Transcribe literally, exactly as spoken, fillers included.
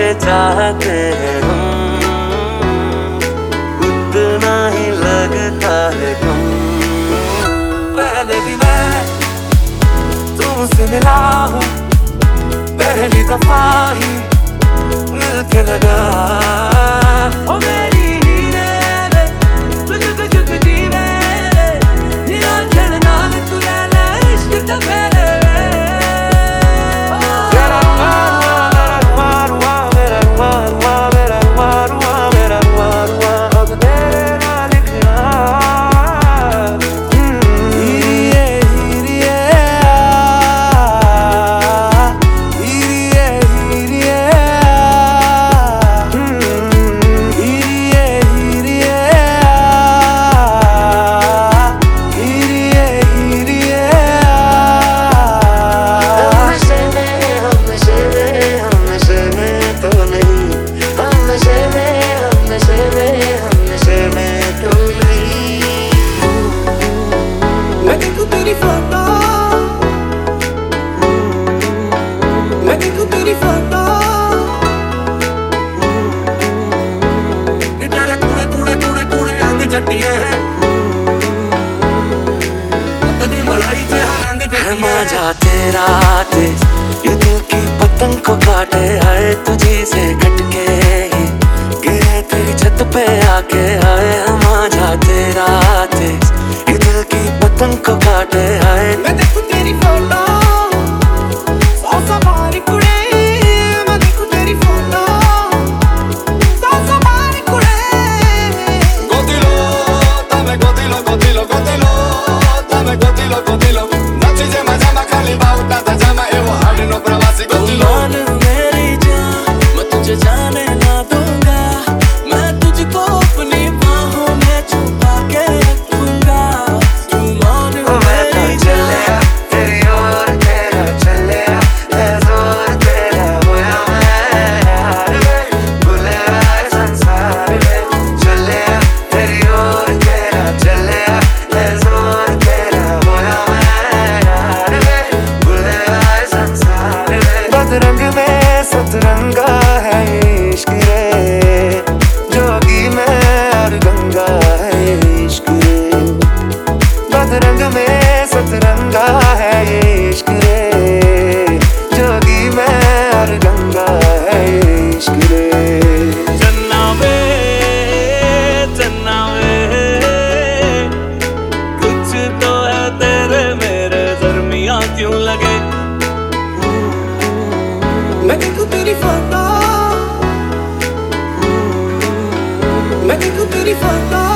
चाहते हैं हम, उतना ही लगता है कम। पहले भी मैं तुमसे मिला हूँ, पहली दफा ही मिलके लगा। ओ मेरी हीरे वे, तुझको झुक दी मेरे, निरा चढ़ना में तू रहना इश्क का मेरे। मेरा रुआ रुआ मेरा रुआ रुआ मेरा रुआ रुआ मेरा रुआ रुआ अब तेरे नाल लिखना। हीरिए हीरिए हीरिए हीरिए हीरिए हीरिए हीरिए हीरिए। हमसे में हमसे में हमसे में तो नहीं, हमसे में हमसे में हमसे में तो नहीं। मैं देखूं तेरी फोटो, मैं देखूं तेरी फोटो, तेरे कूड़े कूड़े कूड़े कूड़े रंग जट्टियां हैं, तेरी मलाई से रंग जट्टियां। मजा तेरा तेज, ये दिल की पतंग को काटे, आए तुझी से कटके ही गिरे तेरी छत पे आके। आए मजा तेरा तेज, ये दिल की पतंग को काटे, आए। मैं देखूं तेरी फोटो, सौ सवारी कुड़े, मैं देखूं तेरी फोटो, सौ सवारी कुड़े। Godilo, dame godilo, godilo, godilo, dame godilo, godilo. नाचीजे मजा मा खाली बाउटा ता जामा एवो हाडनो प्रवासी godilo. मान मेरी जान, मैं तुझे जाने ना दूंगा, मैं तुझको अपनी बाहों में छुपा के रखूंगा। तू मान मेरी जान, तेरी ओर तेरा चले है जोर तेरा होया मैं यार वे, भूले आए संसार में चले। तेरी ओर तेरा चले है जोर तेरा होया मैं यार वे, भूले आए संसार में। बदरंग में सतरंगा है इश्क रे, जोगी में और गंगा है इश्क रे। बदरंग में सतरंगा है इश्क रे, जोगी में और गंगा है इश्क रे। चन्ना वे चन्ना वे, कुछ तो है तेरे मेरे दरमियां क्यों लगे। मैं देखूं तेरी फोटो, मैं देखूं तेरी फोटो,